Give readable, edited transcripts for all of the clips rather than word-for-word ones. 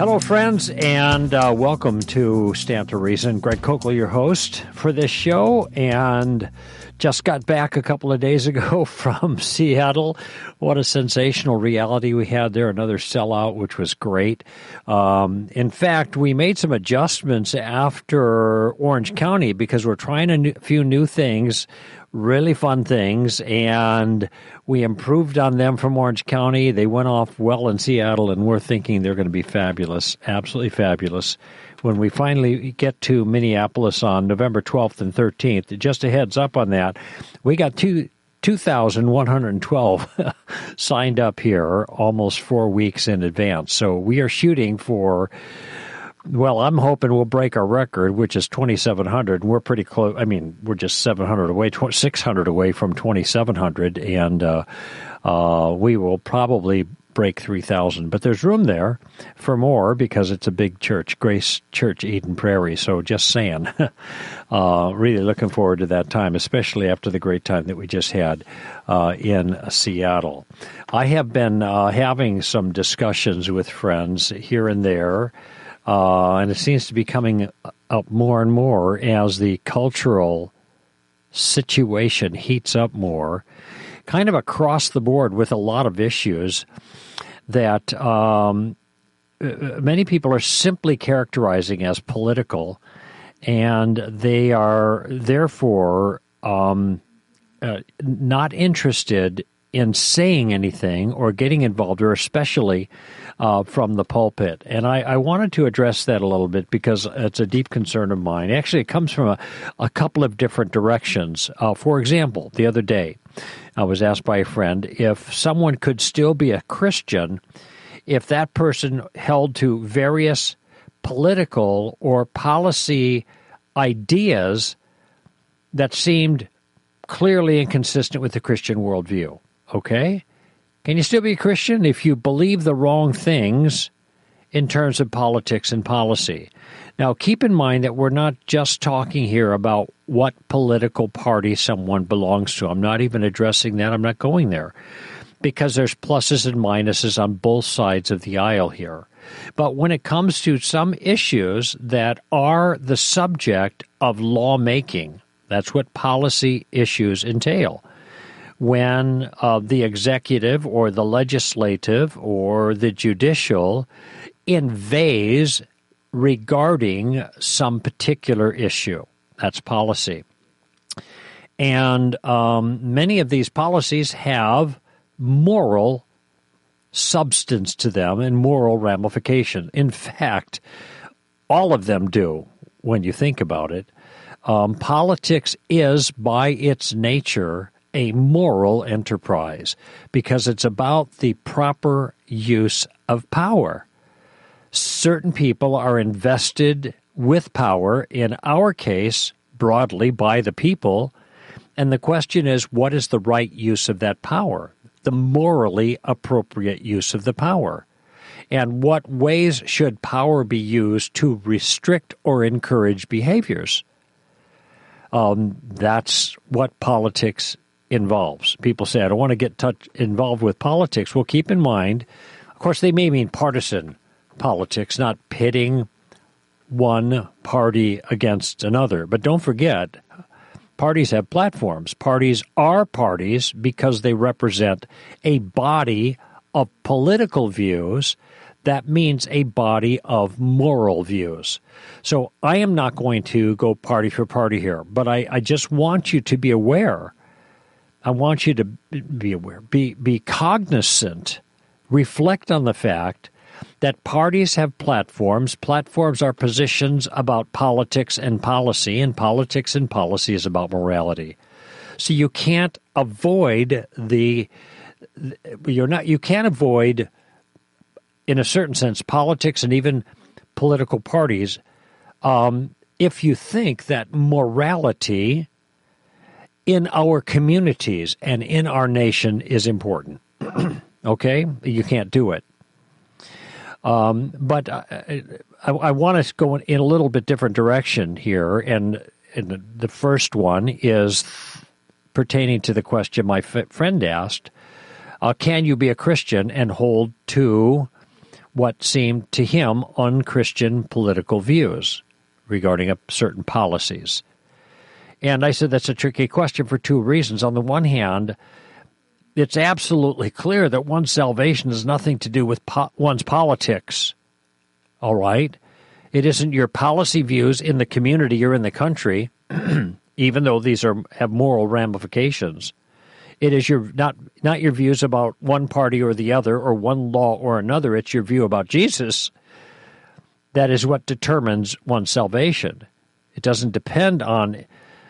Hello, friends, and welcome to Stand to Reason. Greg Coakley, your host for this show, and just got back a couple of days ago from Seattle. What a sensational reality we had there. Another sellout, which was great. In fact, we made some adjustments after Orange County because we're trying a few new things, really fun things, and we improved on them from Orange County. They went off well in Seattle, and we're thinking they're going to be fabulous, absolutely fabulous. When we finally get to Minneapolis on November 12th and 13th, just a heads up on that, we got 2,112 signed up here almost 4 weeks in advance. So we are shooting for, well, I'm hoping we'll break our record, which is 2,700. We're pretty close. I mean, we're just 700 away, 600 away from 2,700, and we will probably break 3,000. But there's room there for more because it's a big church, Grace Church, Eden Prairie. So just saying, really looking forward to that time, especially after the great time that we just had in Seattle. I have been having some discussions with friends here and there, and it seems to be coming up more and more as the cultural situation heats up more, kind of across the board with a lot of issues that many people are simply characterizing as political, and they are therefore not interested in saying anything or getting involved, or especially from the pulpit. And I wanted to address that a little bit because it's a deep concern of mine. Actually, it comes from a couple of different directions. For example, the other day, I was asked by a friend if someone could still be a Christian if that person held to various political or policy ideas that seemed clearly inconsistent with the Christian worldview. Okay? Can you still be a Christian if you believe the wrong things in terms of politics and policy? Now, keep in mind that we're not just talking here about what political party someone belongs to. I'm not even addressing that. I'm not going there because there's pluses and minuses on both sides of the aisle here. But when it comes to some issues that are the subject of lawmaking, that's what policy issues entail. When the executive or the legislative or the judicial invades regarding some particular issue. That's policy. And many of these policies have moral substance to them and moral ramification. In fact, all of them do when you think about it. Politics is, by its nature, a moral enterprise because it's about the proper use of power. Certain people are invested with power, in our case, broadly by the people, and the question is, what is the right use of that power? The morally appropriate use of the power. And what ways should power be used to restrict or encourage behaviors? That's what politics involves. People say, I don't want to get involved with politics. Well, keep in mind, of course, they may mean partisan politics, not pitting one party against another. But don't forget, parties have platforms. Parties are parties because they represent a body of political views. That means a body of moral views. So I am not going to go party for party here, but I just want you to be aware. I want you to be aware, be cognizant, reflect on the fact that parties have platforms. Platforms are positions about politics and policy, and politics and policy is about morality. So you can't avoid you can't avoid, in a certain sense, politics and even political parties if you think that morality in our communities and in our nation is important. Okay? You can't do it. But I want to go in a little bit different direction here, and the first one is pertaining to the question my friend asked, can you be a Christian and hold to what seemed to him unchristian political views regarding certain policies. And I said that's a tricky question for two reasons. On the one hand, it's absolutely clear that one's salvation has nothing to do with one's politics. All right? It isn't your policy views in the community or in the country, even though these have moral ramifications. It is not your views about one party or the other or one law or another. It's your view about Jesus that is what determines one's salvation. It doesn't depend on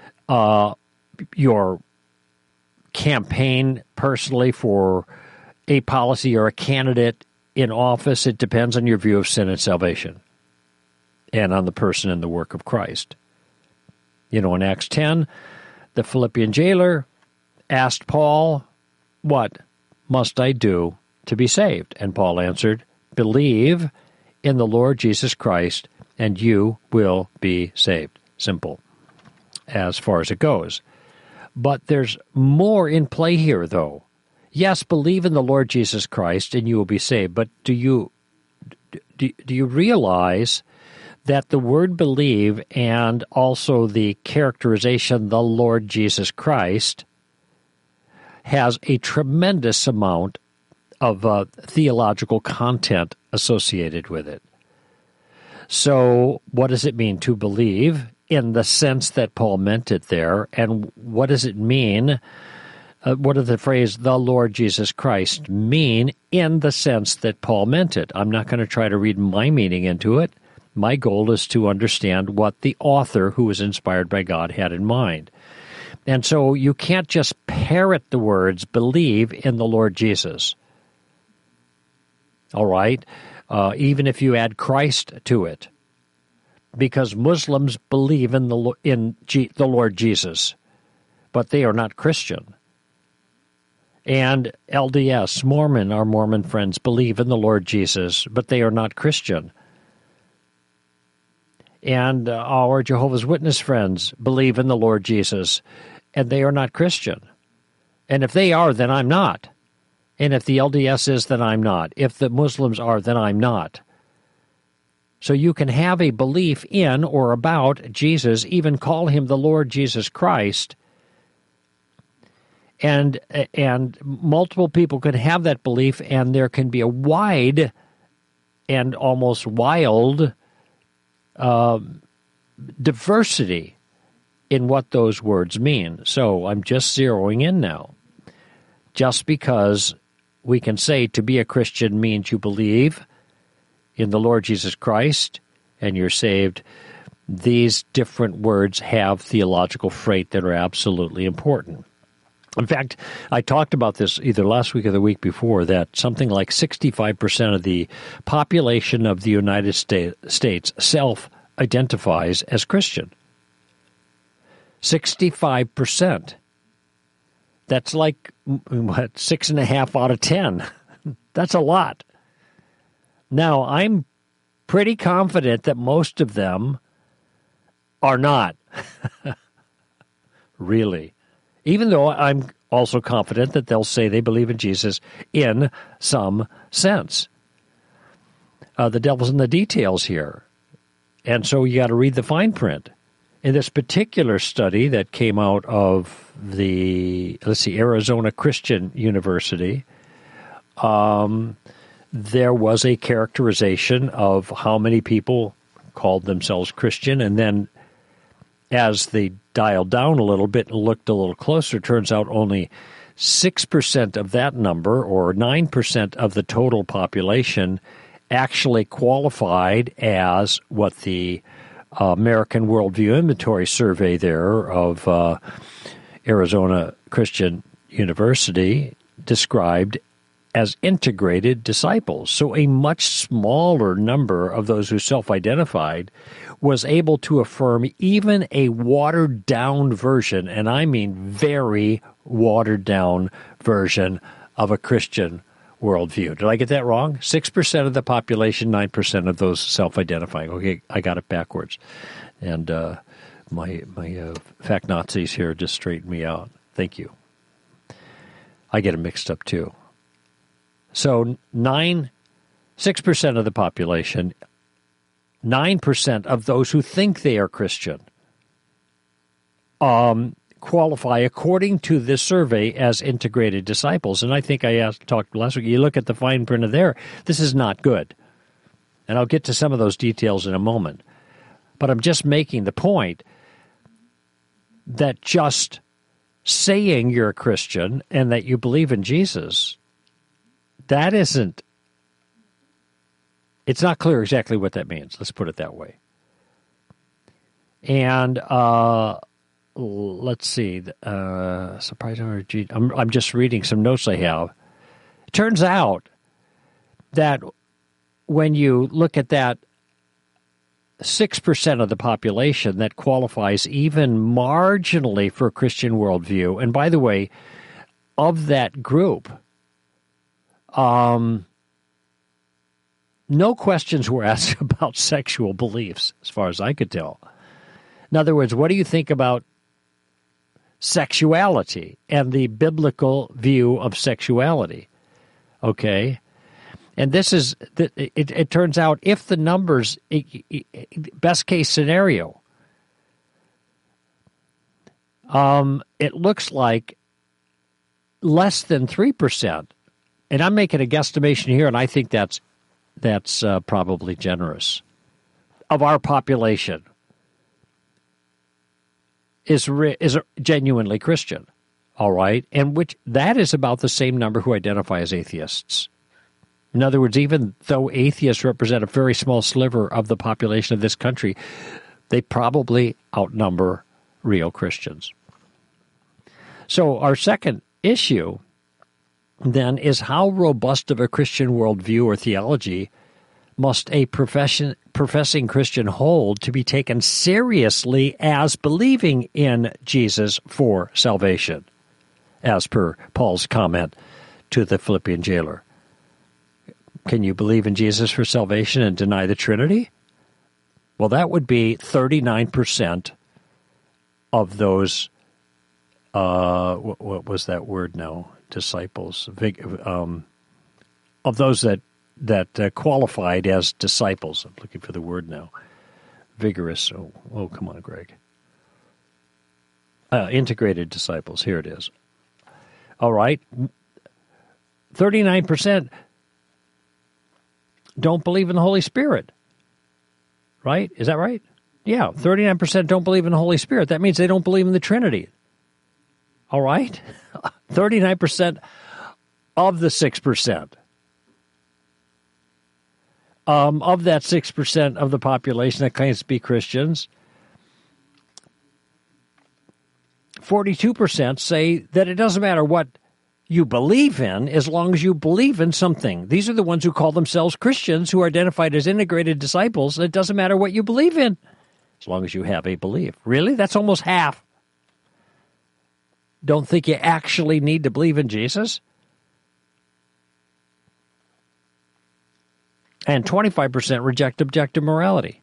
your campaign personally for a policy or a candidate in office. It depends on your view of sin and salvation and on the person and the work of Christ. You know, in Acts 10, the Philippian jailer asked Paul, "What must I do to be saved?" And Paul answered, "Believe in the Lord Jesus Christ, and you will be saved." Simple, as far as it goes. But there's more in play here, though. Yes, believe in the Lord Jesus Christ, and you will be saved. But do you realize that the word believe and also the characterization, the Lord Jesus Christ, has a tremendous amount of theological content associated with it? So what does it mean to believe in the sense that Paul meant it there? And what does it mean? What does the phrase, the Lord Jesus Christ, mean in the sense that Paul meant it? I'm not going to try to read my meaning into it. My goal is to understand what the author, who was inspired by God, had in mind. And so you can't just parrot the words, believe in the Lord Jesus. All right? Even if you add Christ to it. Because Muslims believe in the Lord Jesus, but they are not Christian. And LDS, our Mormon friends, believe in the Lord Jesus, but they are not Christian. And our Jehovah's Witness friends believe in the Lord Jesus, and they are not Christian. And if they are, then I'm not. And if the LDS is, then I'm not. If the Muslims are, then I'm not. So you can have a belief in or about Jesus, even call him the Lord Jesus Christ, and multiple people can have that belief, and there can be a wide and almost wild diversity in what those words mean. So I'm just zeroing in now. Just because we can say to be a Christian means you believe in the Lord Jesus Christ and you're saved, these different words have theological freight that are absolutely important. In fact, I talked about this either last week or the week before, that something like 65% of the population of the United States self-identifies as Christian. 65%. That's like, 6.5 out of 10. That's a lot. Now, I'm pretty confident that most of them are not. Really. Even though I'm also confident that they'll say they believe in Jesus in some sense. The devil's in the details here. And so you got to read the fine print. In this particular study that came out of the, Arizona Christian University, there was a characterization of how many people called themselves Christian, and then as they dialed down a little bit and looked a little closer, turns out only 6% of that number, or 9% of the total population, actually qualified as what the American Worldview Inventory survey there of Arizona Christian University described as integrated disciples. So a much smaller number of those who self-identified was able to affirm even a watered-down version, and I mean very watered-down version of a Christian worldview. Did I get that wrong? 6% of the population, 9% of those self-identifying. Okay, I got it backwards. And my fact Nazis here just straightened me out. Thank you. I get it mixed up too. So 9% 6% of the population, 9% of those who think they are Christian, qualify according to this survey as integrated disciples. And I think I talked last week, you look at the fine print of there, this is not good. And I'll get to some of those details in a moment. But I'm just making the point that just saying you're a Christian and that you believe in Jesus, it's not clear exactly what that means. Let's put it that way. And let's see. Surprising. I'm just reading some notes I have. It turns out that when you look at that 6% of the population that qualifies even marginally for a Christian worldview, and by the way, of that group, no questions were asked about sexual beliefs, as far as I could tell. In other words, what do you think about sexuality and the biblical view of sexuality? Okay? And this is, it turns out, if the numbers, best case scenario, it looks like less than 3%. And I'm making a guesstimation here, and I think that's probably generous, of our population is genuinely Christian, all right? And that is about the same number who identify as atheists. In other words, even though atheists represent a very small sliver of the population of this country, they probably outnumber real Christians. So our second issue, then, is how robust of a Christian worldview or theology must a professing Christian hold to be taken seriously as believing in Jesus for salvation, as per Paul's comment to the Philippian jailer. Can you believe in Jesus for salvation and deny the Trinity? Well, that would be 39% of those, what was that word now? Disciples. Of those that qualified as disciples. I'm looking for the word now. Vigorous. Oh, come on, Greg. Integrated disciples. Here it is. All right. 39% don't believe in the Holy Spirit. Right? Is that right? Yeah, 39% don't believe in the Holy Spirit. That means they don't believe in the Trinity. All right? 39% of the 6%. Of that 6% of the population that claims to be Christians, 42% say that it doesn't matter what you believe in as long as you believe in something. These are the ones who call themselves Christians, who are identified as integrated disciples. It doesn't matter what you believe in as long as you have a belief. Really? That's almost half. Don't think you actually need to believe in Jesus? And 25% reject objective morality.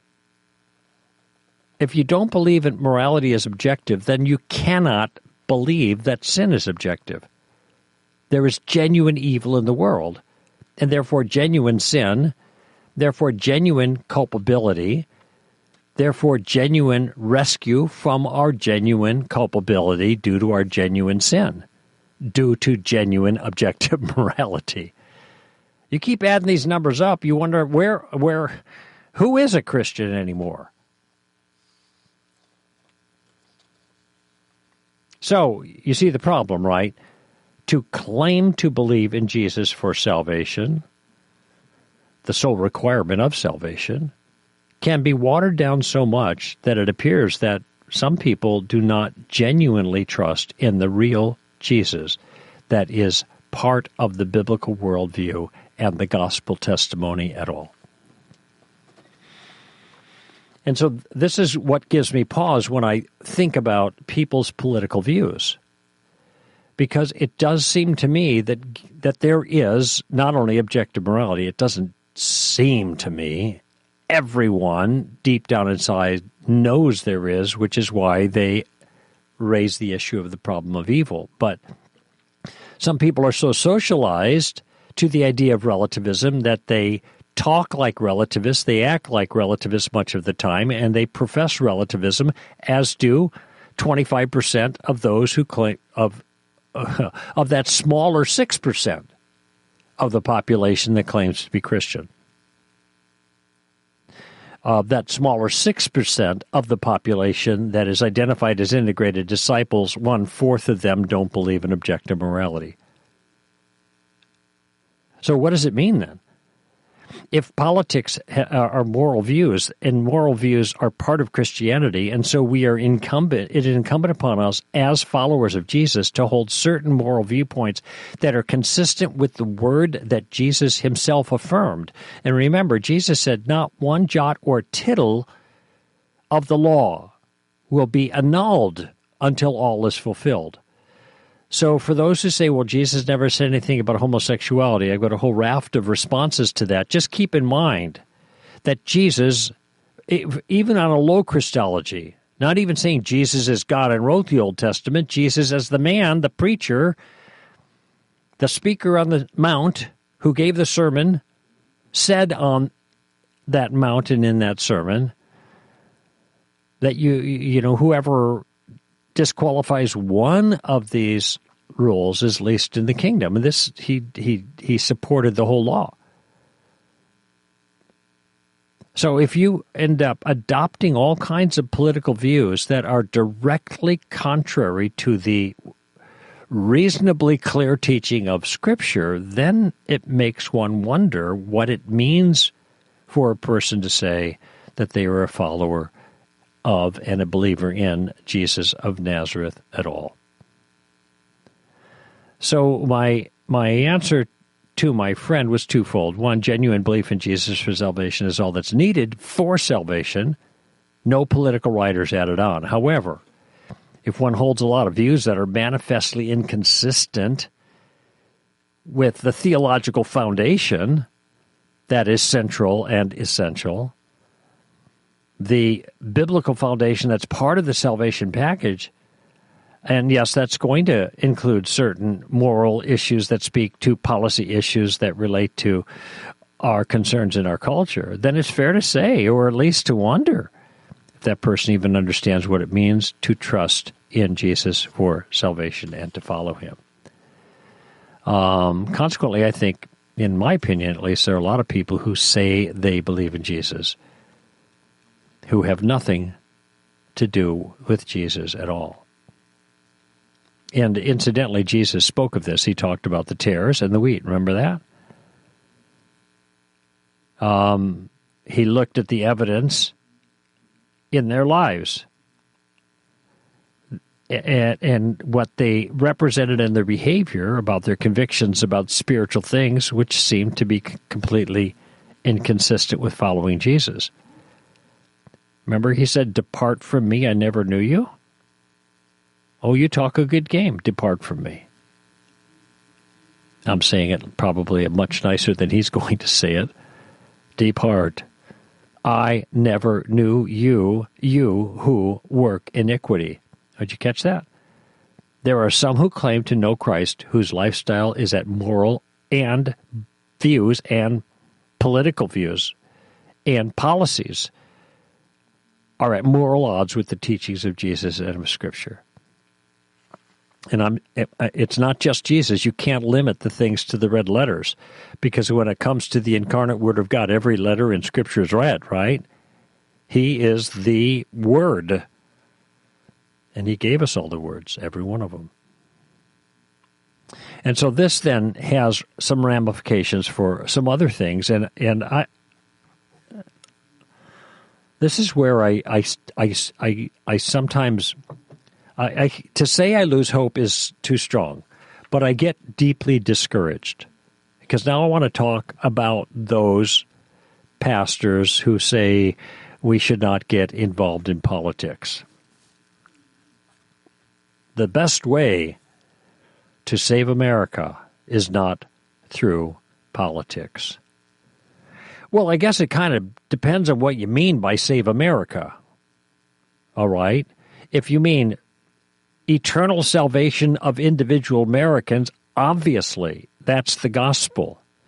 If you don't believe that morality is objective, then you cannot believe that sin is objective. There is genuine evil in the world, and therefore genuine sin, therefore genuine culpability, therefore genuine rescue from our genuine culpability due to our genuine sin, due to genuine objective morality. You keep adding these numbers up, you wonder who is a Christian anymore? So, you see the problem, right? To claim to believe in Jesus for salvation, the sole requirement of salvation, can be watered down so much that it appears that some people do not genuinely trust in the real Jesus that is part of the biblical worldview and the gospel testimony at all. And so this is what gives me pause when I think about people's political views. Because it does seem to me that there is not only objective morality, it doesn't seem to me, everyone deep down inside knows there is, which is why they raise the issue of the problem of evil. But some people are so socialized to the idea of relativism, that they talk like relativists, they act like relativists much of the time, and they profess relativism, as do 25% of those who claim of that smaller 6% of the population that claims to be Christian. That smaller 6% of the population that is identified as integrated disciples, 1/4 of them don't believe in objective morality. So what does it mean then? If politics are moral views, and moral views are part of Christianity, and so it is incumbent upon us as followers of Jesus to hold certain moral viewpoints that are consistent with the word that Jesus himself affirmed. And remember, Jesus said, not one jot or tittle of the law will be annulled until all is fulfilled. So for those who say, well, Jesus never said anything about homosexuality, I've got a whole raft of responses to that. Just keep in mind that Jesus, even on a low Christology, not even saying Jesus is God and wrote the Old Testament, Jesus as the man, the preacher, the speaker on the mount who gave the sermon, said on that mountain in that sermon that whoever disqualifies one of these rules is least in the kingdom. And this he supported the whole law. So if you end up adopting all kinds of political views that are directly contrary to the reasonably clear teaching of Scripture, then it makes one wonder what it means for a person to say that they are a follower of and a believer in Jesus of Nazareth at all. So my answer to my friend was twofold. One, genuine belief in Jesus for salvation is all that's needed for salvation. No political writers added on. However, if one holds a lot of views that are manifestly inconsistent with the theological foundation that is central and essential, the biblical foundation that's part of the salvation package, and yes, that's going to include certain moral issues that speak to policy issues that relate to our concerns in our culture, then it's fair to say, or at least to wonder, if that person even understands what it means to trust in Jesus for salvation and to follow him. Consequently, I think, in my opinion at least, there are a lot of people who say they believe in Jesus who have nothing to do with Jesus at all. And incidentally, Jesus spoke of this. He talked about the tares and the wheat. Remember that? He looked at the evidence in their lives and what they represented in their behavior, about their convictions about spiritual things, which seemed to be completely inconsistent with following Jesus. Remember, he said, "Depart from me, I never knew you." Oh, you talk a good game, depart from me. I'm saying it probably much nicer than he's going to say it. Depart. I never knew you who work iniquity. Did you catch that? There are some who claim to know Christ whose lifestyle is at moral and views and political views and policies are at moral odds with the teachings of Jesus and of Scripture. And it's not just Jesus. You can't limit the things to the red letters, because when it comes to the incarnate Word of God, every letter in Scripture is red, right? He is the Word. And he gave us all the words, every one of them. And so this then has some ramifications for some other things. And this is where I sometimes, to say I lose hope is too strong, but I get deeply discouraged, because now I want to talk about those pastors who say we should not get involved in politics. The best way to save America is not through politics. Well, I guess it kind of depends on what you mean by save America. All right? If you mean eternal salvation of individual Americans, obviously that's the gospel.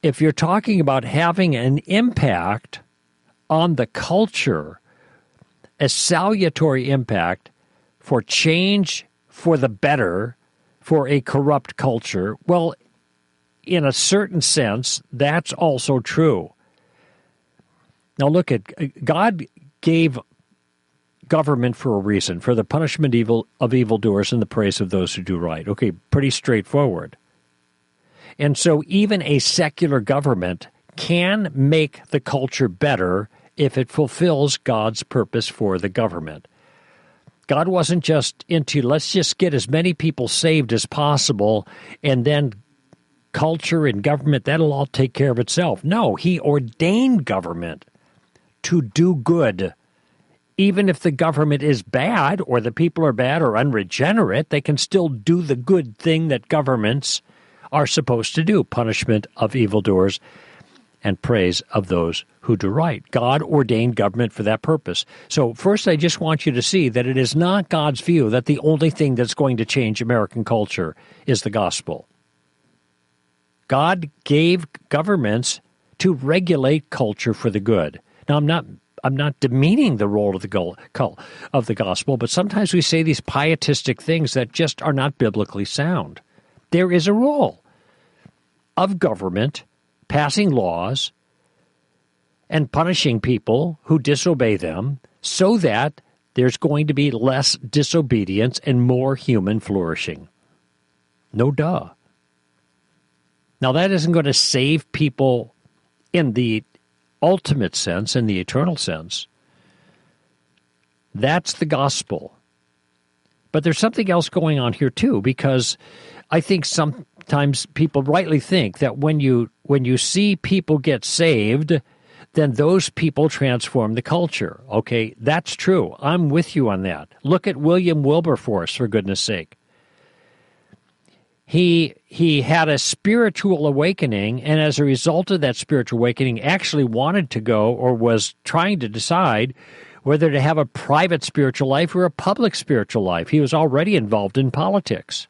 if you're talking about having an impact on the culture, a salutary impact for change for the better for a corrupt culture, well, in a certain sense, that's also true. Now look at, God gave government for a reason, for the punishment of evildoers and the praise of those who do right. Okay, pretty straightforward. And so even a secular government can make the culture better if it fulfills God's purpose for the government. God wasn't just into, let's just get as many people saved as possible, and then culture and government, that'll all take care of itself. No, he ordained government to do good. Even if the government is bad, or the people are bad or unregenerate, they can still do the good thing that governments are supposed to do, punishment of evildoers and praise of those who do right. God ordained government for that purpose. So first, I just want you to see that it is not God's view that the only thing that's going to change American culture is the gospel. God gave governments to regulate culture for the good. Now, I'm not demeaning the role of the gospel, but sometimes we say these pietistic things that just are not biblically sound. There is a role of government passing laws and punishing people who disobey them so that there's going to be less disobedience and more human flourishing. No duh. Now, that isn't going to save people in the ultimate sense, in the eternal sense. That's the gospel. But there's something else going on here, too, because I think sometimes people rightly think that when you see people get saved, then those people transform the culture. Okay, that's true. I'm with you on that. Look at William Wilberforce, for goodness sake. He had a spiritual awakening, and as a result of that spiritual awakening, actually wanted to go, or was trying to decide, whether to have a private spiritual life or a public spiritual life. He was already involved in politics.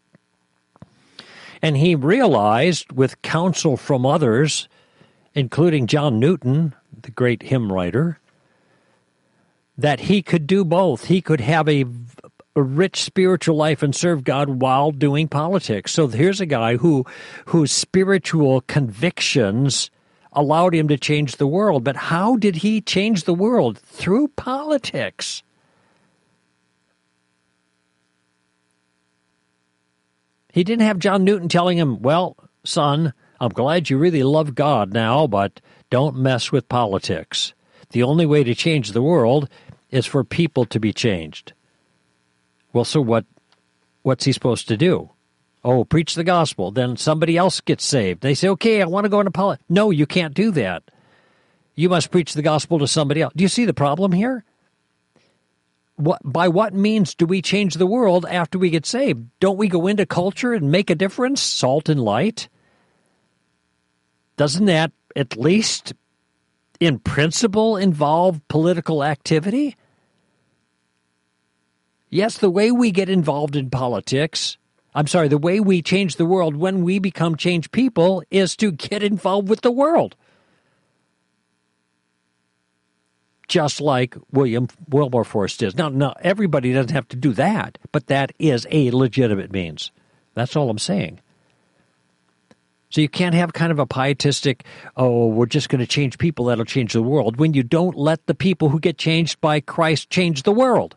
And he realized, with counsel from others, including John Newton, the great hymn writer, that he could do both. He could have a rich spiritual life and serve God while doing politics. So here's a guy whose spiritual convictions allowed him to change the world. But how did he change the world? Through politics. He didn't have John Newton telling him, well, son, I'm glad you really love God now, but don't mess with politics. The only way to change the world is for people to be changed. Well, so what's he supposed to do? Oh, preach the gospel. Then somebody else gets saved. They say, okay, I want to go into politics. No, you can't do that. You must preach the gospel to somebody else. Do you see the problem here? By what means do we change the world after we get saved? Don't we go into culture and make a difference? Salt and light? Doesn't that, at least in principle, involve political activity? Yes, the way we get involved in politics, the way we change the world when we become changed people is to get involved with the world. Just like William Wilberforce did. Now, everybody doesn't have to do that, but that is a legitimate means. That's all I'm saying. So you can't have kind of a pietistic, we're just going to change people, that'll change the world, when you don't let the people who get changed by Christ change the world.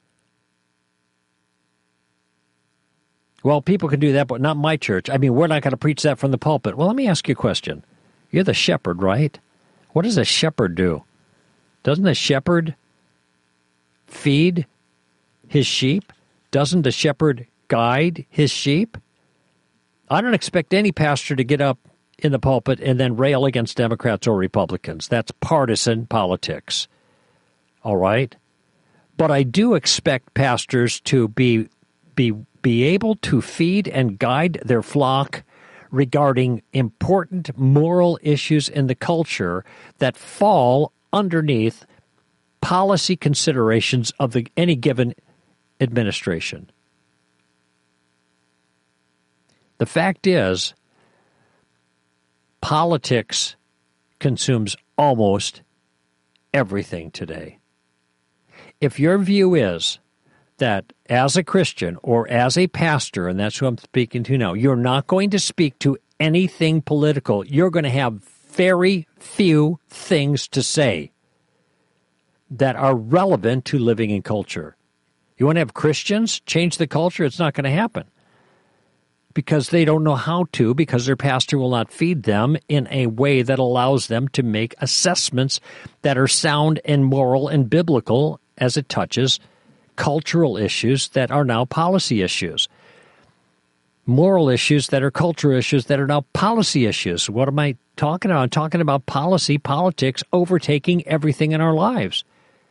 Well, people can do that, but not my church. I mean, we're not going to preach that from the pulpit. Well, let me ask you a question. You're the shepherd, right? What does a shepherd do? Doesn't a shepherd feed his sheep? Doesn't the shepherd guide his sheep? I don't expect any pastor to get up in the pulpit and then rail against Democrats or Republicans. That's partisan politics. All right? But I do expect pastors to be able to feed and guide their flock regarding important moral issues in the culture that fall underneath policy considerations of any given administration. The fact is, Politics consumes almost everything today. If your view is that as a Christian or as a pastor, and that's who I'm speaking to now, you're not going to speak to anything political, you're going to have very few things to say that are relevant to living in culture. You want to have Christians change the culture? It's not going to happen because they don't know how to, because their pastor will not feed them in a way that allows them to make assessments that are sound and moral and biblical as it touches cultural issues that are now policy issues. Moral issues that are cultural issues that are now policy issues. What am I talking about? I'm talking about policy, politics overtaking everything in our lives.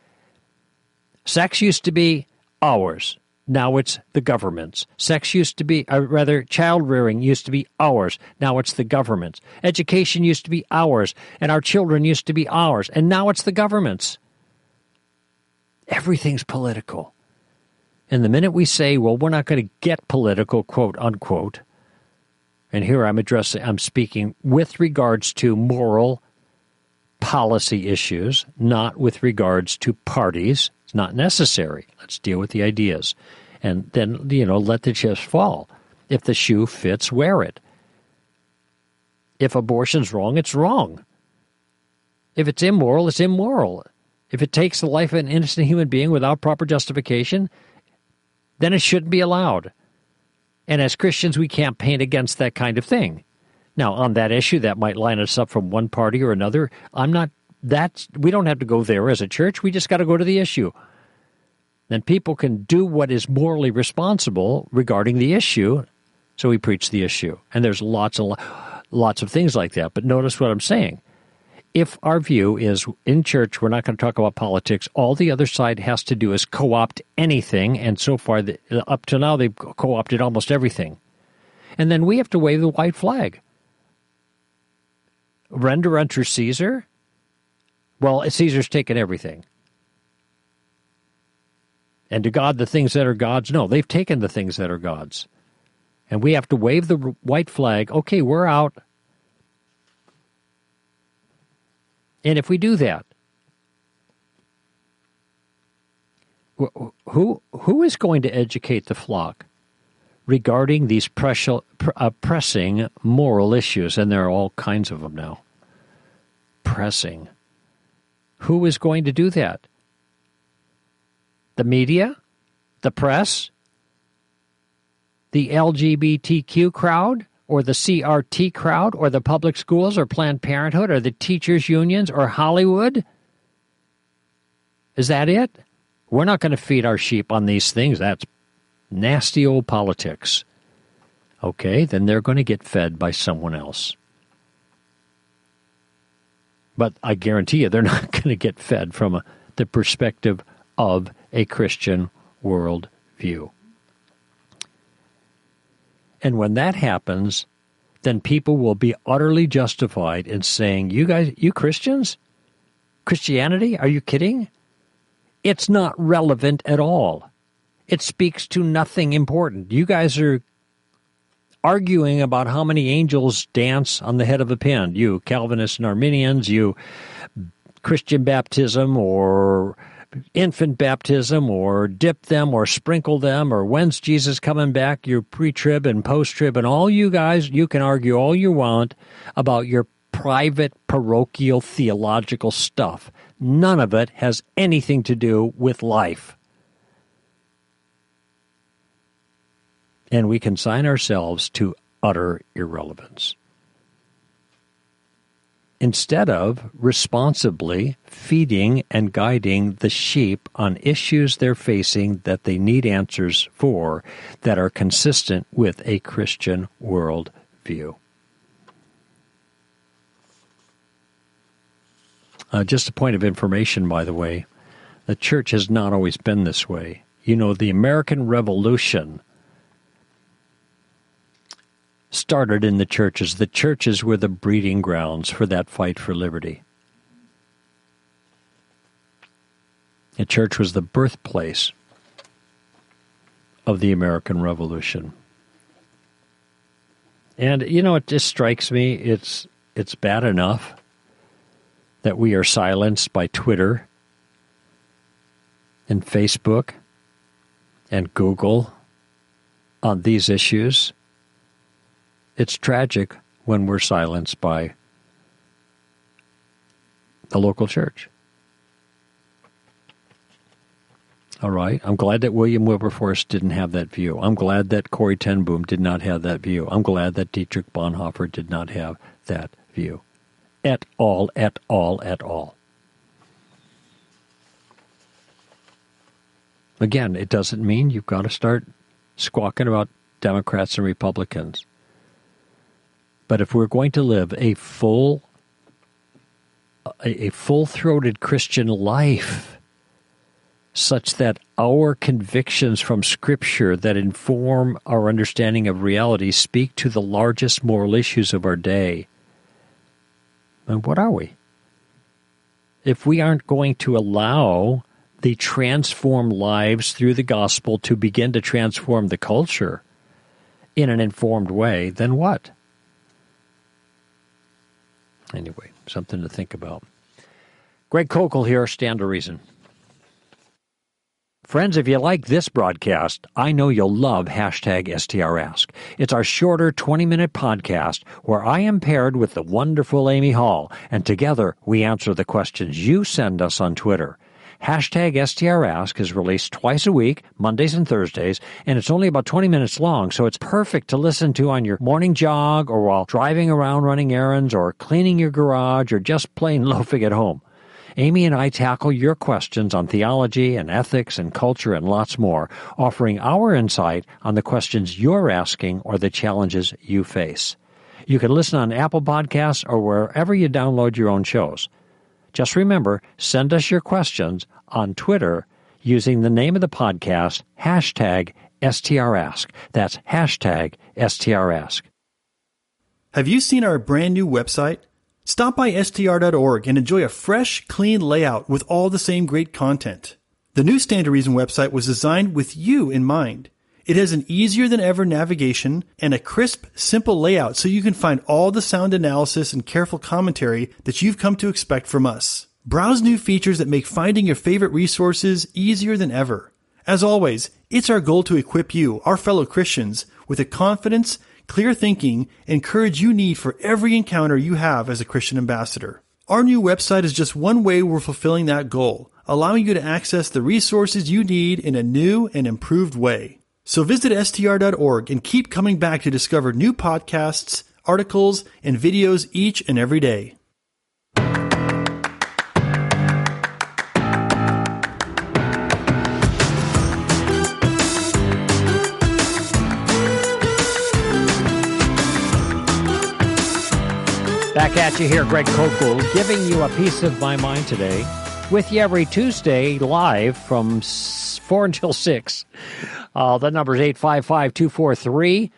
Sex used to be ours. Now it's the government's. Sex used to be, child rearing used to be ours. Now it's the government's. Education used to be ours, and our children used to be ours, and now it's the government's. Everything's political. And the minute we say, well, we're not going to get political, quote unquote, and here I'm speaking with regards to moral policy issues, not with regards to parties. It's not necessary. Let's deal with the ideas. And then, let the chips fall. If the shoe fits, wear it. If abortion's wrong, it's wrong. If it's immoral, it's immoral. If it takes the life of an innocent human being without proper justification, then it shouldn't be allowed. And as Christians, we campaign against that kind of thing. Now, on that issue, that might line us up from one party or another. We don't have to go there as a church. We just got to go to the issue. Then people can do what is morally responsible regarding the issue, so we preach the issue. And there's lots of things like that. But notice what I'm saying. If our view is in church, we're not going to talk about politics, all the other side has to do is co-opt anything, and so far, up to now, they've co-opted almost everything. And then we have to wave the white flag. Render unto Caesar? Well, Caesar's taken everything. And to God, the things that are God's? No, they've taken the things that are God's. And we have to wave the white flag. Okay, we're out. And if we do that, who is going to educate the flock regarding these pressing moral issues? And there are all kinds of them now. Pressing. Who is going to do that? The media? The press? The LGBTQ crowd? Or the CRT crowd, or the public schools, or Planned Parenthood, or the teachers' unions, or Hollywood? Is that it? We're not going to feed our sheep on these things. That's nasty old politics. Okay, then they're going to get fed by someone else. But I guarantee you they're not going to get fed from the perspective of a Christian worldview. And when that happens, then people will be utterly justified in saying, you Christians? Christianity? Are you kidding? It's not relevant at all. It speaks to nothing important. You guys are arguing about how many angels dance on the head of a pin. You Calvinists and Arminians, you Christian baptism or infant baptism, or dip them or sprinkle them, or when's Jesus coming back, your pre-trib and post-trib, and all you guys, you can argue all you want about your private parochial theological stuff. None of it has anything to do with life. And we consign ourselves to utter irrelevance, instead of responsibly feeding and guiding the sheep on issues they're facing that they need answers for that are consistent with a Christian worldview. Just a point of information, by the way, the church has not always been this way. You know, the American Revolution started in the churches. The churches were the breeding grounds for that fight for liberty. The church was the birthplace of the American Revolution. And, you know, it just strikes me, it's it's bad enough that we are silenced by Twitter and Facebook and Google on these issues. It's tragic when we're silenced by the local church. All right. I'm glad that William Wilberforce didn't have that view. I'm glad that Corrie ten Boom did not have that view. I'm glad that Dietrich Bonhoeffer did not have that view. At all, at all, at all. Again, it doesn't mean you've got to start squawking about Democrats and Republicans. But if we're going to live a full-throated Christian life, such that our convictions from Scripture that inform our understanding of reality speak to the largest moral issues of our day, then what are we? If we aren't going to allow the transformed lives through the gospel to begin to transform the culture in an informed way, then what? Anyway, something to think about. Greg Koukl here, Stand to Reason. Friends, if you like this broadcast, I know you'll love hashtag STRask. It's our shorter 20-minute podcast where I am paired with the wonderful Amy Hall, and together we answer the questions you send us on Twitter. Hashtag STRask is released twice a week, Mondays and Thursdays, and it's only about 20 minutes long, so it's perfect to listen to on your morning jog or while driving around running errands or cleaning your garage or just plain loafing at home. Amy and I tackle your questions on theology and ethics and culture and lots more, offering our insight on the questions you're asking or the challenges you face. You can listen on Apple Podcasts or wherever you download your own shows. Just remember, send us your questions on Twitter using the name of the podcast, hashtag STRask. That's hashtag STRask. Have you seen our brand new website? Stop by str.org and enjoy a fresh, clean layout with all the same great content. The new Stand to Reason website was designed with you in mind. It has an easier-than-ever navigation and a crisp, simple layout so you can find all the sound analysis and careful commentary that you've come to expect from us. Browse new features that make finding your favorite resources easier than ever. As always, it's our goal to equip you, our fellow Christians, with the confidence, clear thinking, and courage you need for every encounter you have as a Christian ambassador. Our new website is just one way we're fulfilling that goal, allowing you to access the resources you need in a new and improved way. So visit str.org and keep coming back to discover new podcasts, articles, and videos each and every day. Back at you here, Greg Koukl, giving you a piece of my mind today. With you every Tuesday, live from 4 until 6. The number is 855-243-9975.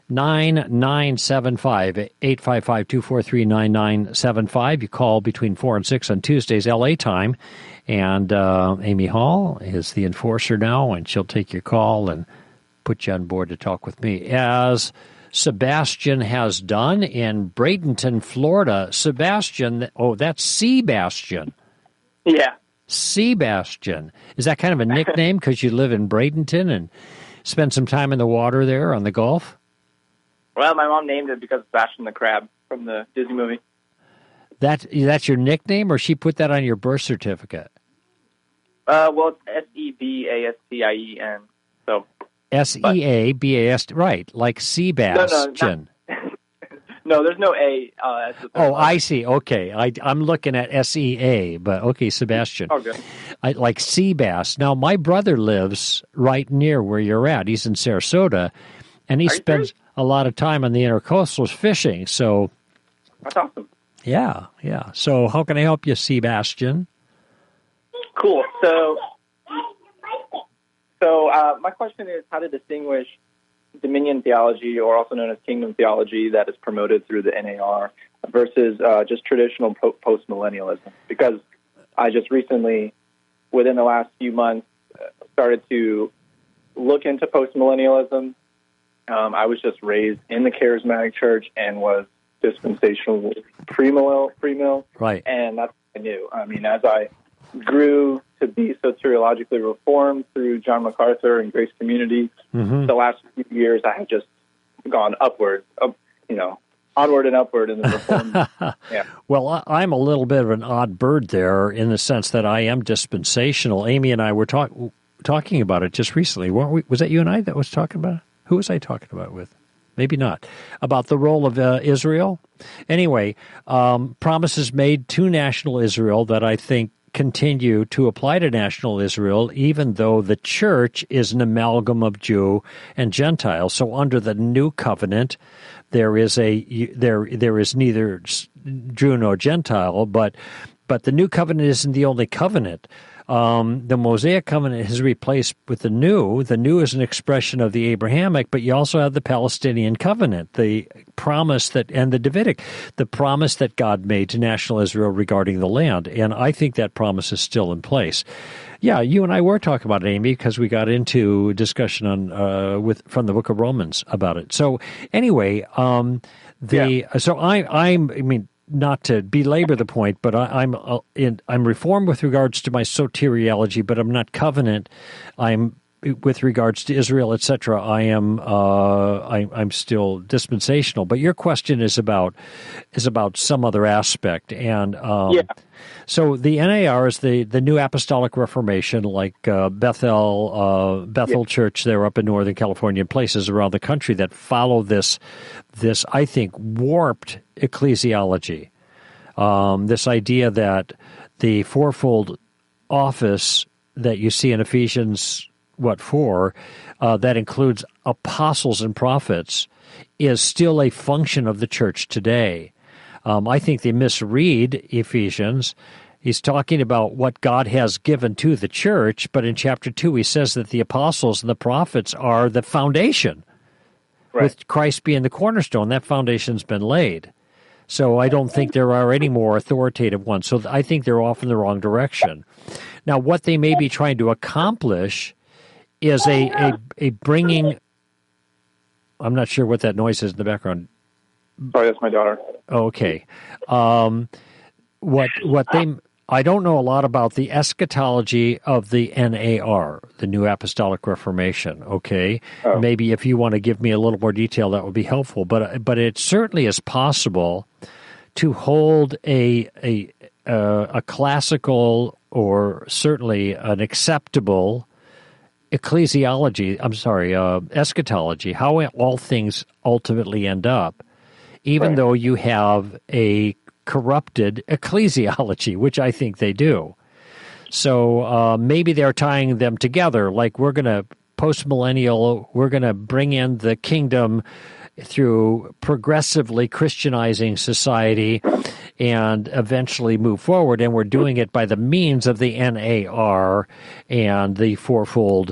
855-243-9975. You call between 4 and 6 on Tuesdays, L.A. time. And Amy Hall is the enforcer now, and she'll take your call and put you on board to talk with me. As Sebastian has done in Bradenton, Florida. Sebastian, that's Sebastian. Yeah. Sebastian. Is that kind of a nickname because you live in Bradenton and spend some time in the water there on the Gulf? Well, my mom named it because of Sebastian the Crab from the Disney movie. That's your nickname, or she put that on your birth certificate? Well, it's Sebastien. So Seabast, right, like Sebastian. No, there's no A. I see. Okay. I'm looking at SEA, but okay, Sebastian. Oh, good. Like Seabass. Now, my brother lives right near where you're at. He's in Sarasota, and he spends a lot of time on the intercoastals fishing. So that's awesome. Yeah. So how can I help you, Sebastian? Cool. So my question is how to distinguish dominion theology, or also known as kingdom theology, that is promoted through the NAR versus just traditional postmillennialism. Because I just recently, within the last few months, started to look into postmillennialism. I was just raised in the charismatic church and was dispensational premill, Right. and that's what I knew. I mean, as I grew to be soteriologically reformed through John MacArthur and Grace Community, the last few years I have just gone upward, onward and upward in the reform. Yeah. Well, I'm a little bit of an odd bird there in the sense that I am dispensational. Amy and I were talking about it just recently, weren't we? Was that you and I that was talking about it? Who was I talking about it with? Maybe not. About the role of Israel. Anyway, promises made to national Israel that I think continue to apply to national Israel, even though the church is an amalgam of Jew and Gentile. So under the new covenant, there is neither Jew nor Gentile, but the new covenant isn't the only covenant. The Mosaic covenant has replaced with the new. The new is an expression of the Abrahamic, but you also have the Palestinian covenant, the promise and the Davidic, the promise that God made to national Israel regarding the land. And I think that promise is still in place. Yeah, you and I were talking about it, Amy, because we got into discussion on from the Book of Romans about it. So anyway, not to belabor the point, but I'm reformed with regards to my soteriology, but I'm not covenant. I'm with regards to Israel, etc. I'm still dispensational. But your question is about some other aspect, and so the NAR is the New Apostolic Reformation, like Bethel Church there up in Northern California, and places around the country that follow this I think warped ecclesiology. This idea that the fourfold office that you see in Ephesians 4, that includes apostles and prophets, is still a function of the church today. I think they misread Ephesians. He's talking about what God has given to the church, but in chapter 2 he says that the apostles and the prophets are the foundation, right, with Christ being the cornerstone. That foundation's been laid. So I don't think there are any more authoritative ones. So I think they're off in the wrong direction. Now, what they may be trying to accomplish is a bringing. I'm not sure what that noise is in the background. Sorry, that's my daughter. Okay. I don't know a lot about the eschatology of the NAR, the New Apostolic Reformation. Okay, Maybe if you want to give me a little more detail, that would be helpful. But it certainly is possible to hold a classical or certainly an acceptable eschatology, how all things ultimately end up, even though you have a corrupted ecclesiology, which I think they do. So maybe they're tying them together, like we're going to post-millennial, we're going to bring in the kingdom through progressively Christianizing society and eventually move forward, and we're doing it by the means of the NAR and the fourfold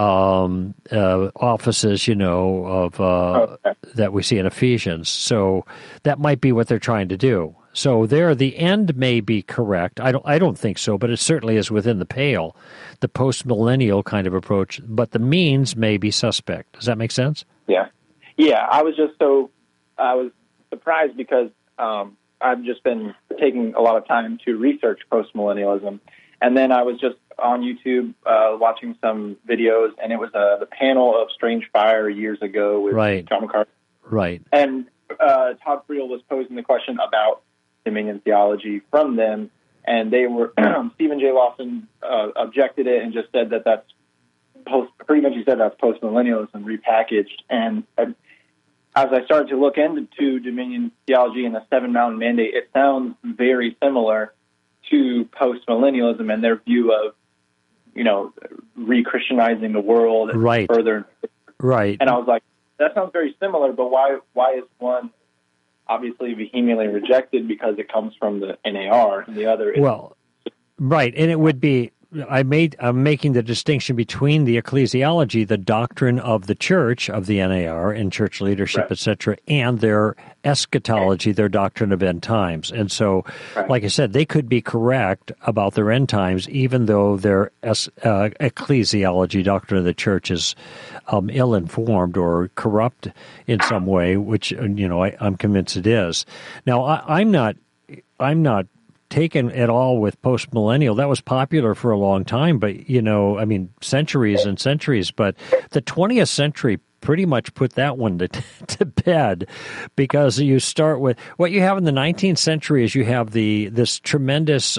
offices, that we see in Ephesians. So that might be what they're trying to do. So there, the end may be correct. I don't think so, but it certainly is within the pale, the post-millennial kind of approach. But the means may be suspect. Does that make sense? Yeah. I was surprised because I've just been taking a lot of time to research post-millennialism, and then I was just on YouTube watching some videos, and it was the panel of Strange Fire years ago with John MacArthur. Right. And Todd Friel was posing the question about dominion theology from them, and they were Stephen J. Lawson objected it and just said that that's pretty much he said that's post-millennialism repackaged. And as I started to look into dominion theology and the Seven Mountain Mandate, it sounds very similar to post-millennialism and their view of, re-Christianizing the world further. Right. And I was like, that sounds very similar, but why is one obviously vehemently rejected because it comes from the NAR and the other is... Well, right, and it would be I'm making the distinction between the ecclesiology, the doctrine of the church, of the NAR and church leadership, Right. etc., and their eschatology, their doctrine of end times. And so, like I said, they could be correct about their end times, even though their ecclesiology, doctrine of the church, is ill-informed or corrupt in some way, which I'm convinced it is. Now, I'm not taken at all with post-millennial. That was popular for a long time, but, centuries and centuries. But the 20th century pretty much put that one to bed, because you start with what you have in the 19th century is you have this tremendous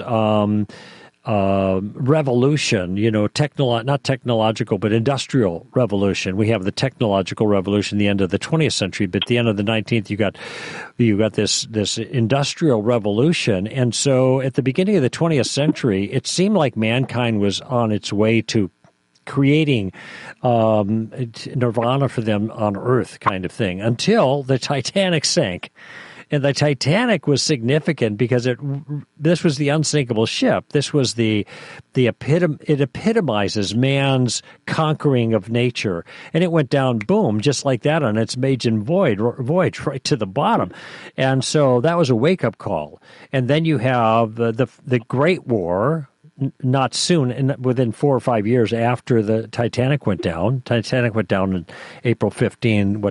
revolution, not technological, but industrial revolution. We have the technological revolution, the end of the 20th century, but at the end of the 19th, you got this industrial revolution. And so at the beginning of the 20th century, it seemed like mankind was on its way to creating nirvana for them on Earth, kind of thing, until the Titanic sank. And the Titanic was significant because this was the unsinkable ship. This was it epitomizes man's conquering of nature. And it went down, boom, just like that on its maiden voyage right to the bottom. And so that was a wake-up call. And then you have the Great War, not soon, within 4 or 5 years after the Titanic went down. Titanic went down on April 15,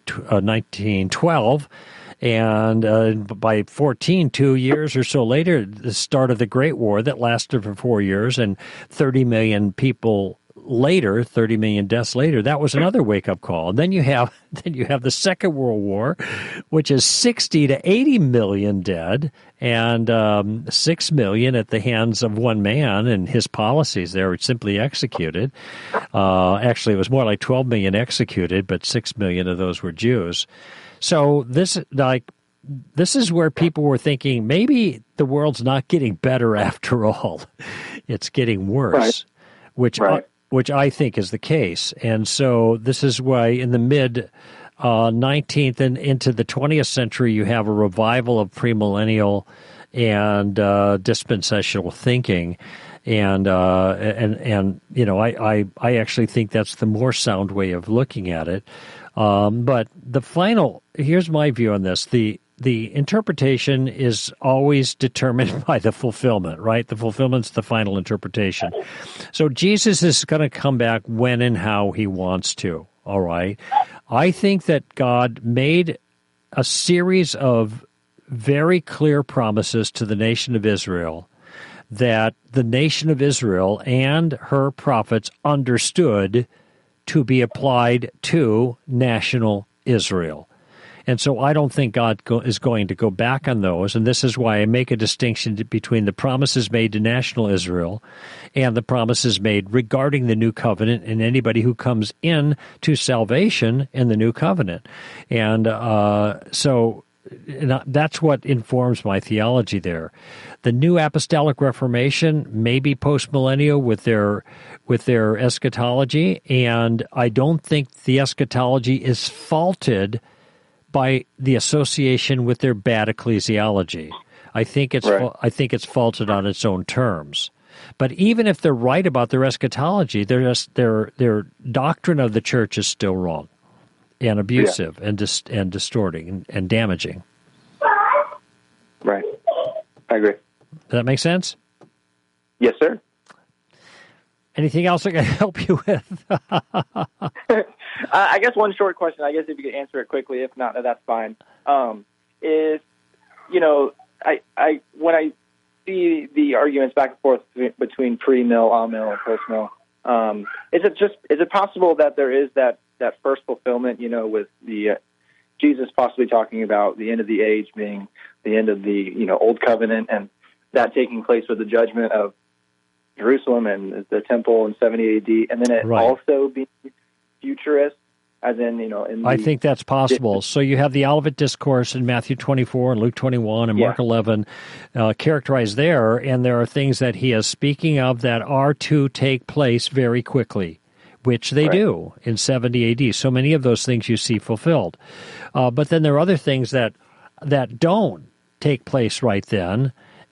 1912. And by 2 years or so later, the start of the Great War that lasted for 4 years, and 30 million people later, 30 million deaths later, that was another wake-up call. And then you have the Second World War, which is 60 to 80 million dead, and 6 million at the hands of one man and his policies. They were simply executed. Actually, it was more like 12 million executed, but 6 million of those were Jews. So this is where people were thinking, maybe the world's not getting better after all. It's getting worse, which I think is the case. And so this is why in the mid 19th and into the 20th century, you have a revival of premillennial and dispensational thinking. And I actually think that's the more sound way of looking at it. But here's my view on this. The interpretation is always determined by the fulfillment, right? The fulfillment's the final interpretation. So Jesus is going to come back when and how he wants to, all right? I think that God made a series of very clear promises to the nation of Israel that the nation of Israel and her prophets understood to be applied to national Israel. And so I don't think God is going to go back on those, and this is why I make a distinction between the promises made to national Israel and the promises made regarding the new covenant and anybody who comes in to salvation in the new covenant. And so that's what informs my theology there. The New Apostolic Reformation may be postmillennial with their eschatology, and I don't think the eschatology is faulted by the association with their bad ecclesiology. I think it's faulted on its own terms. But even if they're right about their eschatology, their doctrine of the church is still wrong and abusive and distorting and damaging. Right. I agree. Does that make sense? Yes, sir. Anything else I can help you with? I guess one short question. I guess if you could answer it quickly. If not, that's fine. Is I when I see the arguments back and forth between pre-mill, all-mill, and post-mill, is it possible that there is that first fulfillment? With the Jesus possibly talking about the end of the age being the end of the old covenant, and that taking place with the judgment of Jerusalem and the temple in 70 AD, and then it also being futurist, as in, I think that's possible. So you have the Olivet Discourse in Matthew 24 and Luke 21 and Mark 11 characterized there, and there are things that he is speaking of that are to take place very quickly, which they do in 70 AD. So many of those things you see fulfilled. But then there are other things that don't take place right then,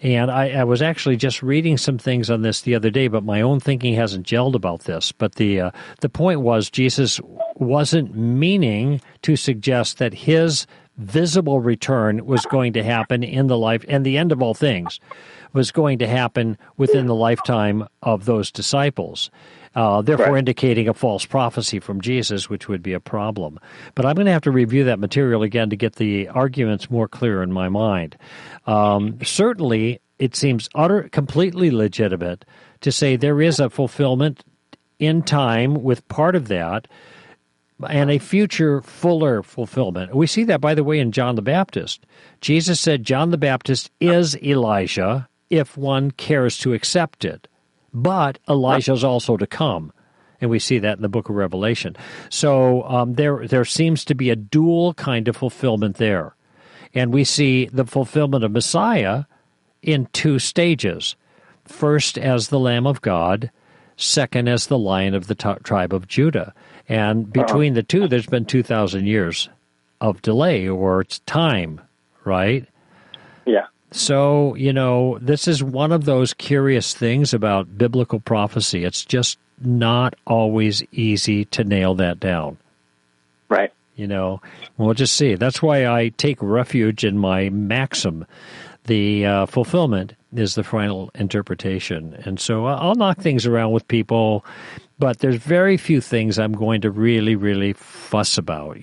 And I was actually just reading some things on this the other day, but my own thinking hasn't gelled about this. But the point was Jesus wasn't meaning to suggest that his visible return was going to happen in the life, and the end of all things was going to happen within the lifetime of those disciples. Therefore indicating a false prophecy from Jesus, which would be a problem. But I'm going to have to review that material again to get the arguments more clear in my mind. Certainly, it seems completely legitimate to say there is a fulfillment in time with part of that and a future fuller fulfillment. We see that, by the way, in John the Baptist. Jesus said John the Baptist is Elijah if one cares to accept it. But Elijah is also to come, and we see that in the book of Revelation. So there seems to be a dual kind of fulfillment there. And we see the fulfillment of Messiah in two stages. First as the Lamb of God, second as the Lion of the tribe of Judah. And between the two, there's been 2,000 years of delay, or it's time, right? Yeah. So, this is one of those curious things about biblical prophecy. It's just not always easy to nail that down. Right. We'll just see. That's why I take refuge in my maxim. The fulfillment is the final interpretation. And so I'll knock things around with people, but there's very few things I'm going to really, really fuss about,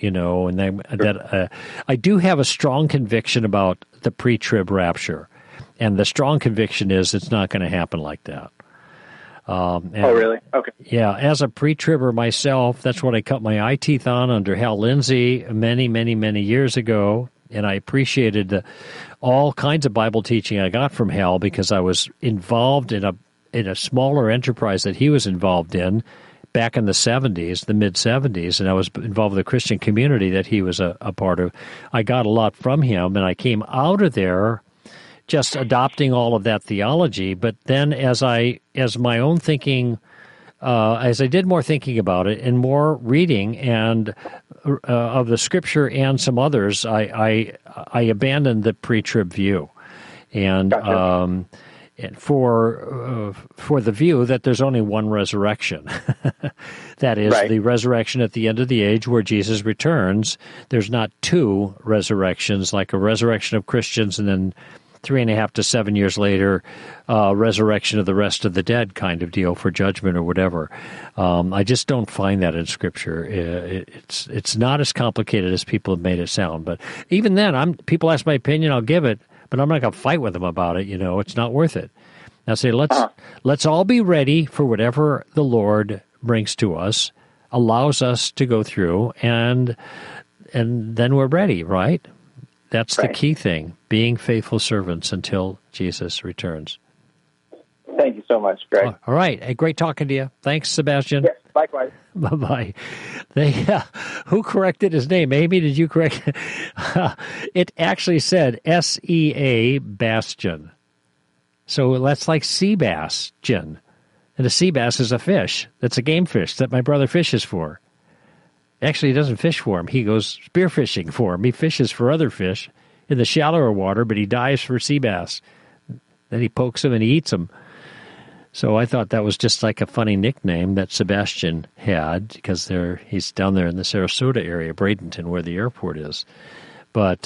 and I do have a strong conviction about the pre-trib rapture. And the strong conviction is it's not going to happen like that. Oh, really? Okay. Yeah, as a pre-tribber myself, that's what I cut my eye teeth on under Hal Lindsey many, many, many years ago. And I appreciated all kinds of Bible teaching I got from Hal because I was involved in a smaller enterprise that he was involved in back in the 70s, the mid-70s, and I was involved with a Christian community that he was a part of. I got a lot from him, and I came out of there just adopting all of that theology. But then as my own thinking, as I did more thinking about it and more reading and of the Scripture and some others, I abandoned the pre-trib view, and Gotcha. For the view that there's only one resurrection, that is the resurrection at the end of the age where Jesus returns. There's not two resurrections, like a resurrection of Christians and then 3.5 to 7 years later, resurrection of the rest of the dead kind of deal for judgment or whatever. I just don't find that in Scripture. It's not as complicated as people have made it sound. But even then, people ask my opinion, I'll give it, but I'm not going to fight with them about it. It's not worth it. I say let's all be ready for whatever the Lord brings to us, allows us to go through, and then we're ready, right? That's the key thing, being faithful servants until Jesus returns. Thank you so much, Greg. All right. Hey, great talking to you. Thanks, Sebastian. Yes, likewise. Bye-bye. Who corrected his name? Amy, did you correct it? It actually said S-E-A Bastion. So that's like sea bass, gin. And a sea bass is a fish. That's a game fish that my brother fishes for. Actually, he doesn't fish for him. He goes spearfishing for him. He fishes for other fish in the shallower water, but he dives for sea bass. Then he pokes them and he eats them. So I thought that was just like a funny nickname that Sebastian had because he's down there in the Sarasota area, Bradenton, where the airport is. But,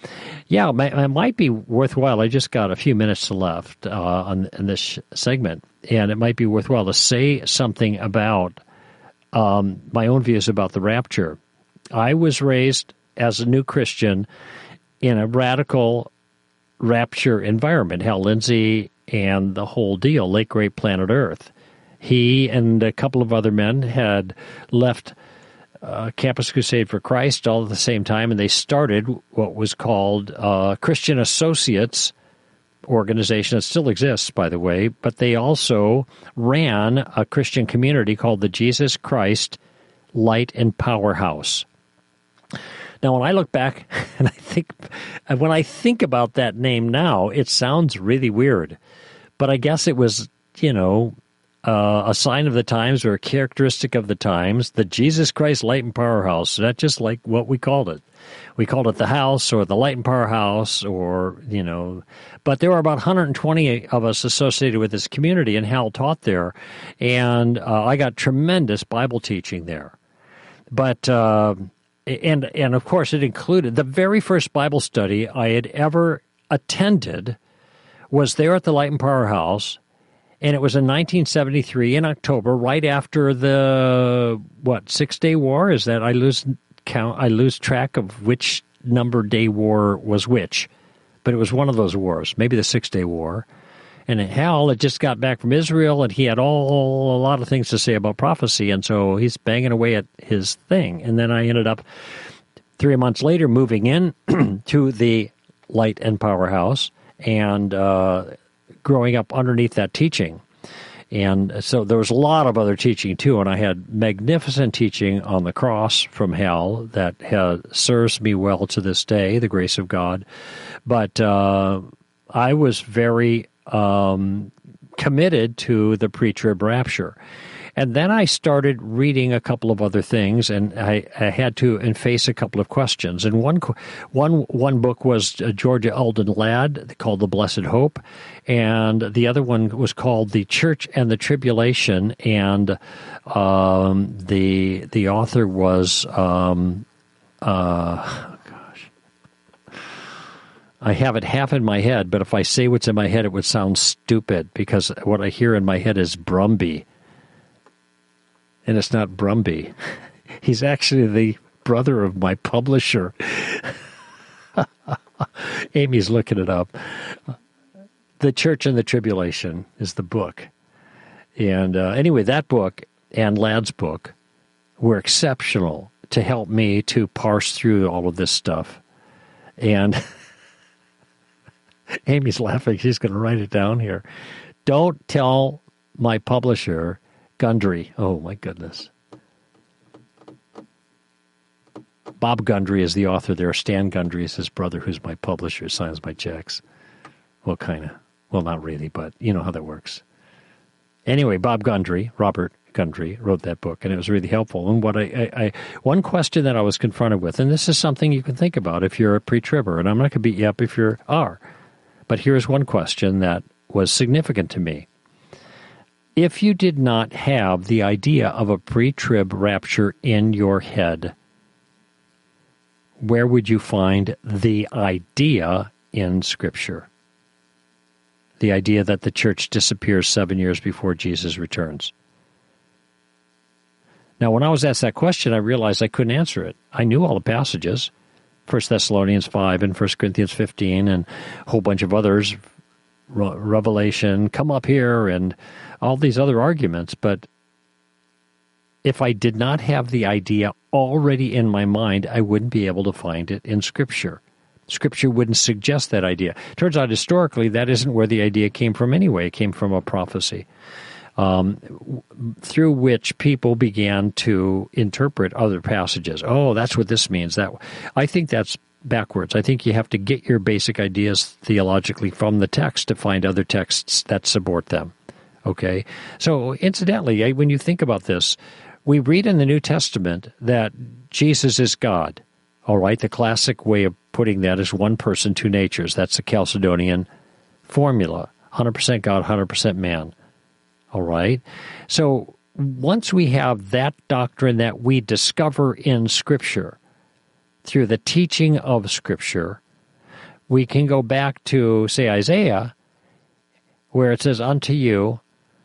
it might be worthwhile. I just got a few minutes left in this segment, and it might be worthwhile to say something about my own views about the rapture. I was raised as a new Christian in a radical rapture environment. Hal Lindsey and the whole deal, Late Great Planet Earth. He and a couple of other men had left Campus Crusade for Christ all at the same time, and they started what was called Christian Associates organization. It still exists, by the way, but they also ran a Christian community called the Jesus Christ Light and Power House. Now, when I look back and when I think about that name now, it sounds really weird. But I guess it was, a sign of the times or a characteristic of the times, the Jesus Christ Light and Power House. That's just like what we called it. We called it the house or the Light and Power House or, but there were about 120 of us associated with this community, and Hal taught there. And I got tremendous Bible teaching there. But, and of course, it included the very first Bible study I had ever attended was there at the Light and Power House, and it was in 1973 in October, right after the 6-Day War. Is that I lose count? I lose track of which number day war was which, but it was one of those wars, maybe the 6-Day War. And Hal had just got back from Israel, and he had a lot of things to say about prophecy, and so he's banging away at his thing. And then I ended up 3 months later moving in to the Light and Power House and growing up underneath that teaching. And so there was a lot of other teaching, too, and I had magnificent teaching on the cross from Hal that serves me well to this day, the grace of God. But I was very committed to the pre-trib rapture. And then I started reading a couple of other things, and I had to face a couple of questions. And one book was Georgia Eldon Ladd called The Blessed Hope, and the other one was called The Church and the Tribulation, and the author was I have it half in my head, but if I say what's in my head, it would sound stupid because what I hear in my head is Brumby. And it's not Brumby. He's actually the brother of my publisher. Amy's looking it up. The Church and the Tribulation is the book. And anyway, that book and Ladd's book were exceptional to help me to parse through all of this stuff. And Amy's laughing. She's going to write it down here. Don't tell my publisher, Gundry. Oh, my goodness. Bob Gundry is the author there. Stan Gundry is his brother, who's my publisher, signs my checks. Well, kind of. Well, not really, but you know how that works. Anyway, Bob Gundry, Robert Gundry, wrote that book, and it was really helpful. And what one question that I was confronted with, and this is something you can think about if you're a pre-tribber, and I'm not going to beat you up if you are, but here's one question that was significant to me. If you did not have the idea of a pre-trib rapture in your head, where would you find the idea in Scripture? The idea that the church disappears 7 years before Jesus returns. Now, when I was asked that question, I realized I couldn't answer it. I knew all the passages, 1 Thessalonians 5 and 1 Corinthians 15 and a whole bunch of others, Revelation, come up here, and all these other arguments. But if I did not have the idea already in my mind, I wouldn't be able to find it in Scripture. Scripture wouldn't suggest that idea. Turns out, historically, that isn't where the idea came from anyway. It came from a prophecy through which people began to interpret other passages. Oh, that's what this means. I think that's backwards. I think you have to get your basic ideas theologically from the text to find other texts that support them. Okay? So, incidentally, when you think about this, we read in the New Testament that Jesus is God. All right? The classic way of putting that is one person, two natures. That's the Chalcedonian formula. 100% God, 100% man. All right? So, once we have that doctrine that we discover in Scripture, through the teaching of Scripture, we can go back to, say, Isaiah, where it says, unto you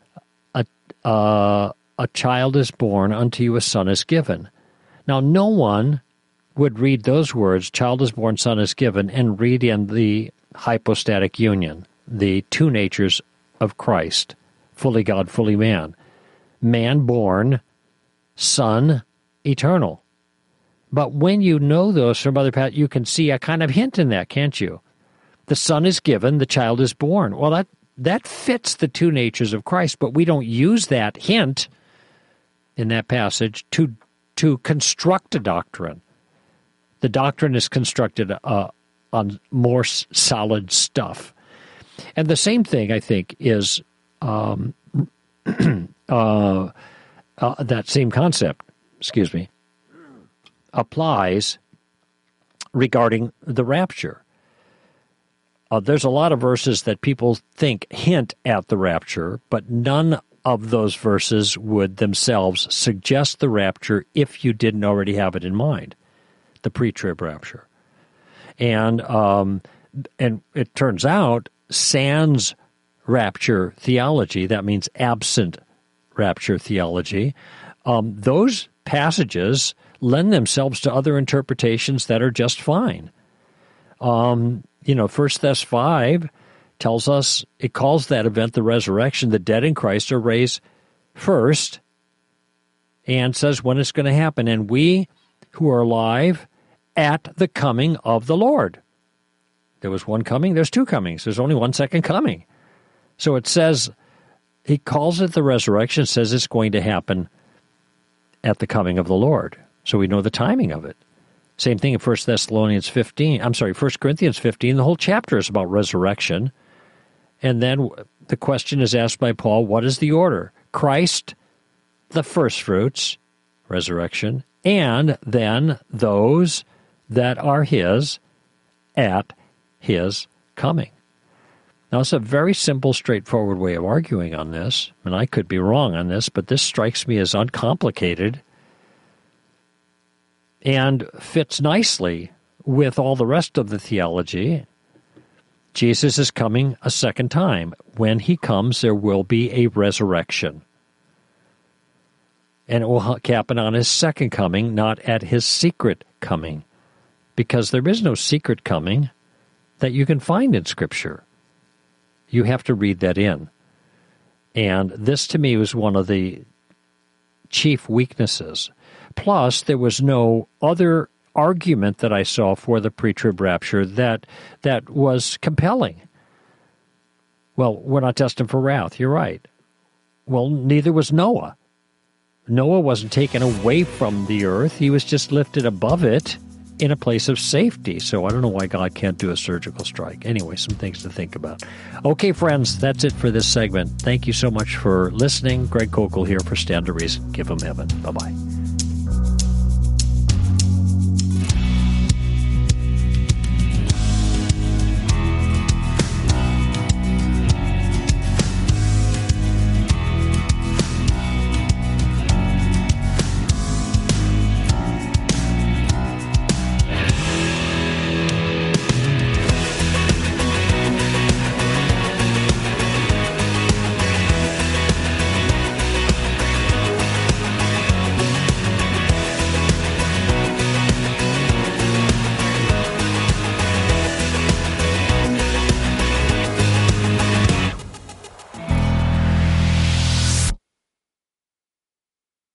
a child is born, unto you a son is given. Now, no one would read those words, child is born, son is given, and read in the hypostatic union, the two natures of Christ, fully God, fully man. Man born, son eternal. But when you know those from other passages, you can see a kind of hint in that, can't you? The son is given, the child is born. Well, that fits the two natures of Christ, but we don't use that hint in that passage to construct a doctrine. The doctrine is constructed on more solid stuff. And the same thing, I think, is that same concept, applies regarding the rapture. There's a lot of verses that people think hint at the rapture, but none of those verses would themselves suggest the rapture if you didn't already have it in mind, the pre-trib rapture. And it turns out sans rapture theology, that means absent rapture theology, those passages lend themselves to other interpretations that are just fine. 1 Thess 5 tells us, it calls that event the resurrection. The dead in Christ are raised first, and says when it's going to happen. And we who are alive at the coming of the Lord. There was one coming, there's two comings. There's only one second coming. So it says, he calls it the resurrection, says it's going to happen at the coming of the Lord. So we know the timing of it. Same thing in 1 Corinthians 15. The whole chapter is about resurrection. And then the question is asked by Paul, what is the order? Christ, the first fruits, resurrection, and then those that are his at his coming. Now, it's a very simple, straightforward way of arguing on this, and I could be wrong on this, but this strikes me as uncomplicated and fits nicely with all the rest of the theology. Jesus is coming a second time. When he comes, there will be a resurrection. And it will happen on his second coming, not at his secret coming, because there is no secret coming that you can find in Scripture. You have to read that in. And this, to me, was one of the chief weaknesses. Plus, there was no other argument that I saw for the pre-trib rapture that was compelling. Well, we're not destined for wrath. You're right. Well, neither was Noah. Noah wasn't taken away from the earth. He was just lifted above it in a place of safety. So I don't know why God can't do a surgical strike. Anyway, some things to think about. Okay, friends, that's it for this segment. Thank you so much for listening. Greg Koukl here for Stand to Reason. Give him heaven. Bye-bye.